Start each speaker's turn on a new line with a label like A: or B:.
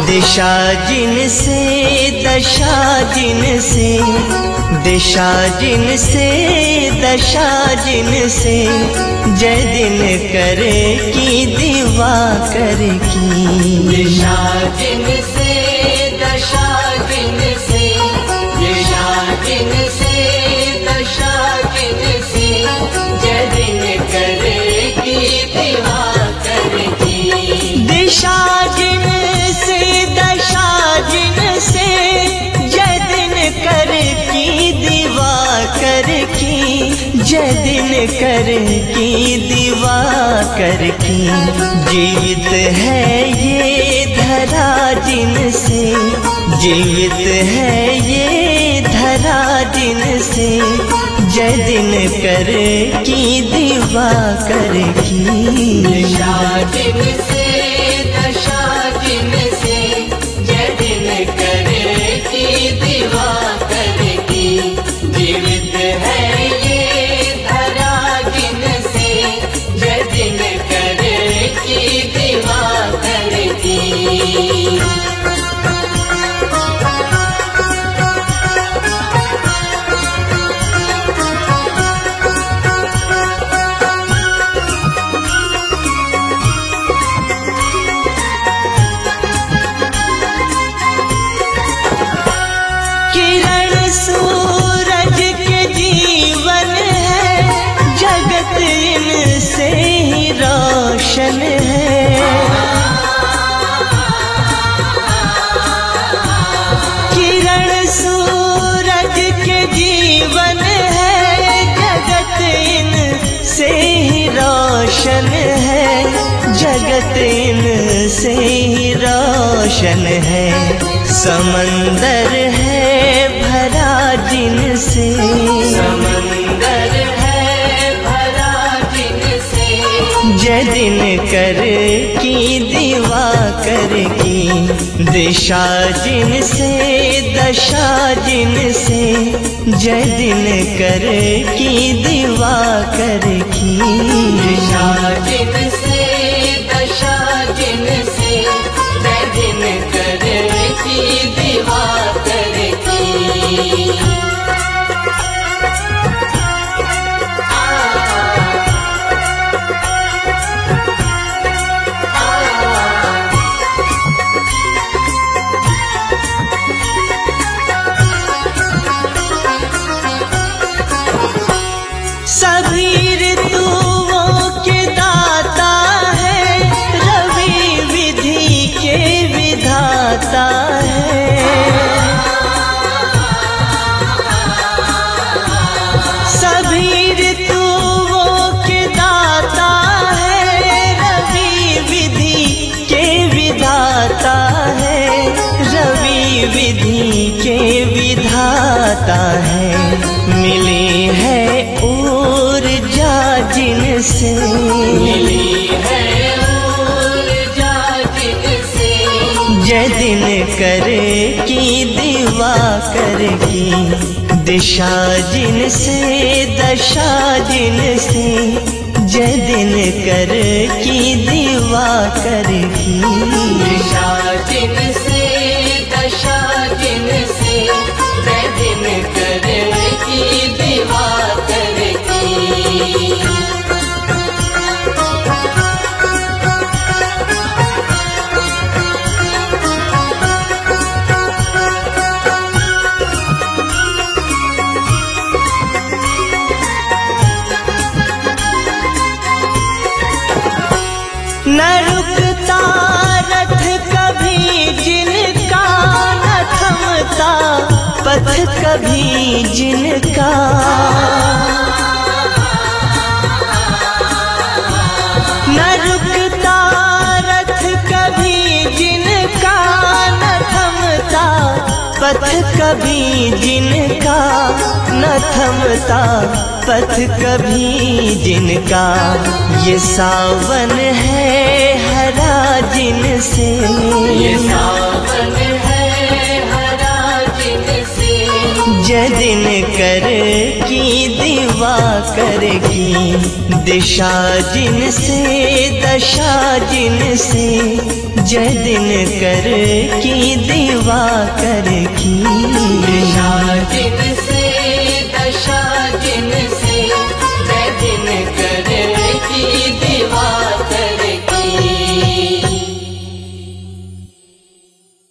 A: दिशा जिनसे दशा जिनसे, दिशा जिनसे दशा जिनसे, जय दिन करे की दिवाकर की।
B: दिशा जिनसे दशा जिनसे, दिशा जिनसे दशा जिनसे, जय दिन करे की दिवाकर की।
A: दिशा जिनसे दशा जिनसे, जय दिन कर की दिवाकर की, जय दिन कर की दिवाकर की। जीवित है ये धरा जिनसे, जीवित है ये धरा जिनसे, जय दिन कर की दिवाकर की।
B: दिशा जिनसे दशा जिनसे, जय दिन करे की दिवाकर की। जीवित है ये धरा जिनसे, जय दिन करे की दिवाकर की।
A: किरण सूरज के जीवन है, जगत इनसे ही रोशन है। किरण सूरज के जीवन है, जगत इनसे ही रोशन है, जगत इनसे ही रोशन है। समंदर है भरा जिनसे,
B: समंदर है भरा जिनसे,
A: जय दिन कर की दिवाकर की। दिशा जिनसे दशा जिनसे, जय दिन कर की दिवाकर की।
B: दिशा जिनसे दशा जिनसे, जय दिन करे की दिवाकर की।
A: सभी ऋतुओं के दाता है, रवि विधि के विधाता है। सभी ऋतुओं के दाता है, रवि विधि के विधाता है, रवि विधि के विधाता है। मिली है ऊर्जा जिनसे,
B: मिली है ऊर्जा जिनसे,
A: जय दिन करे की दिवाकर की। दिशा जिनसे दशा जिनसे, जय दिन कर की दिवाकर की।
B: दिशा जिनसे दशा जिनसे, जय दिन करे की दिवाकर की।
A: न रुकता रथ कभी जिनका, न थमता पथ कभी जिनका। न रुकता रथ कभी जिनका, न थमता पथ कभी जिनका, न थमता पथ कभी जिनका। ये सावन है हरा जिनसे,
B: ये सावन है हरा जिनसे,
A: जय दिन कर की दिवाकर की। दिशा जिनसे दशा जिनसे, जय दिन कर की दिवाकर की।
B: दिशा जिनसे दशा जिनसे